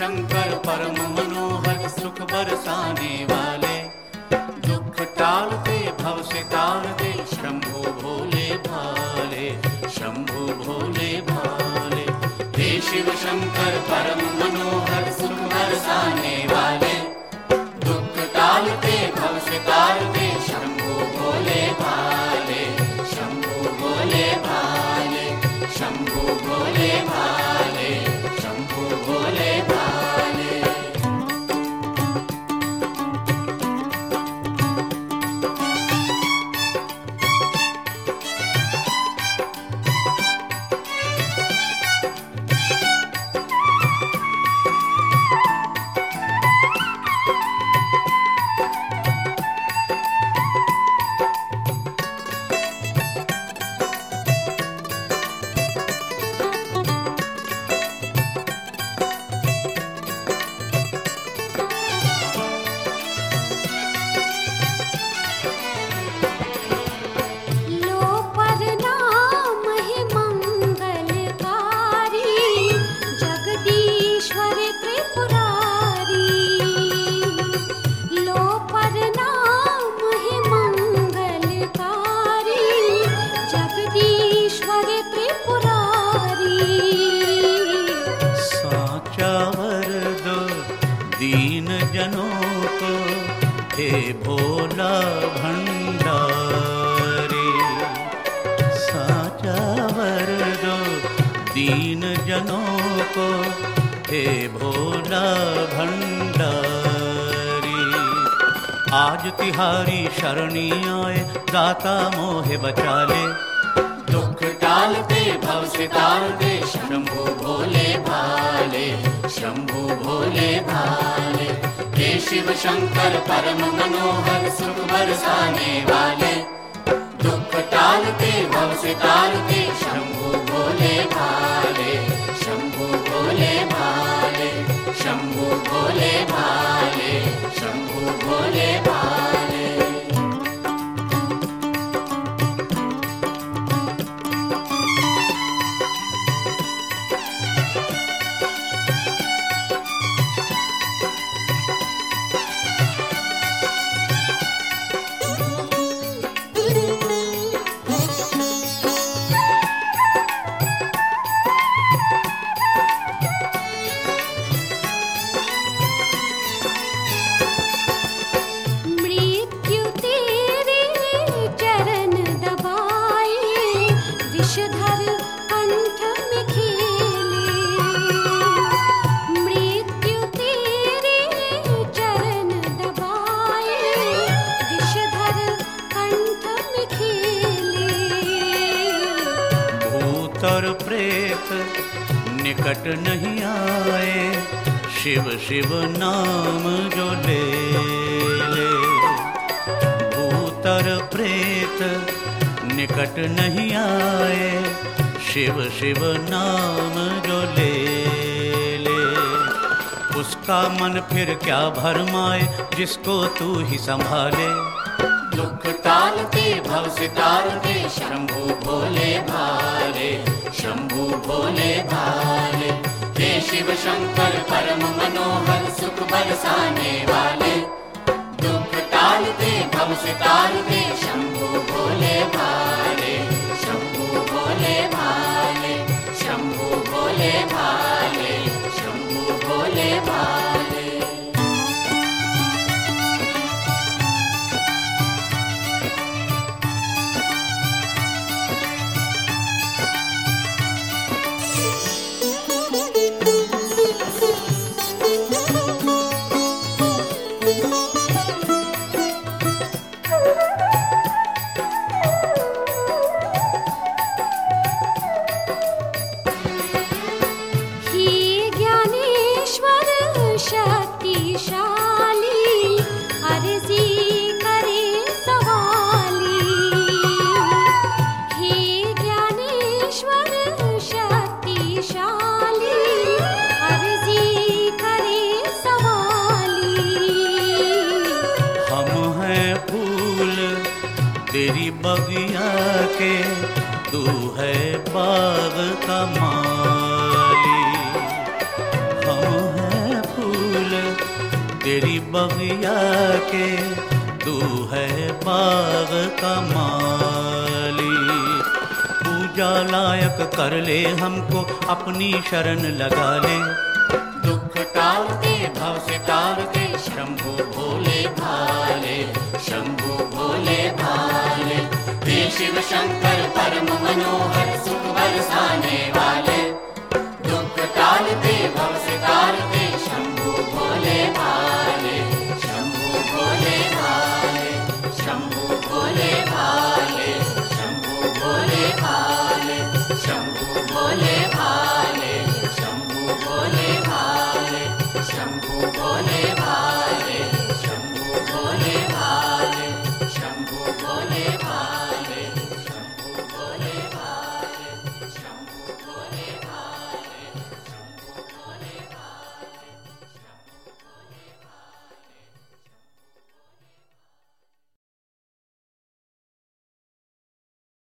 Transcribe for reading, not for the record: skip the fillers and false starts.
शंकर परम मनोहर सुख बरसाने वाले, दुख टालते भव से तारते शंभु भोले भाले, शंभु भोले भाले। हे शिव शंकर परम मनोहर सुख बरसाने वाले, दुख टालते भव से तारते शंभु भोले भाले, शंभु भोले भाले, शंभु भोले भाले, शंभु भोले भाले। दीन जनों को हे भोला भंडारी, साचा वर दो दीन जनों को हे भोला भंडारी। आज तिहारी शरणी आए दाता मोहे बचा ले, दुख टालते भव से तारते शंभु भोले भाले, शंभु भोले भाले। हे शिव शंकर परम मनोहर सुख बरसाने वाले, दुख टालते भव से तारते शंभु भोले भाले, शंभु भोले भाले, शंभु भोले भाले, शंभु भोले भाले। और प्रेत निकट नहीं आए, शिव शिव नाम जो ले ले। भूतर प्रेत निकट नहीं आए, शिव शिव नाम जो ले ले। उसका मन फिर क्या भरमाए, जिसको तू ही संभाले। दुख टालते भव से तारते शंभु भोले भाले, शंभु भोले भाले। हे शिव शंकर परम मनोहर सुख बरसाने वाले, दुख टालते भव से तारते शंभु भोले भाले, शंभु भोले भाले, शंभु भोले भाले, शंभु भोले भाले। तेरी बगिया के तू है बाग का माली, हम हैं बगिया के, तू है बाग का माली। पूजा लायक कर ले हमको, अपनी शरण लगा ले। दुख टालते भव से टालते, शंभु भोले भाले, शंभु भोले भाले। हे शिव शंकर परम मनोहर, सुख बरसाने वाले।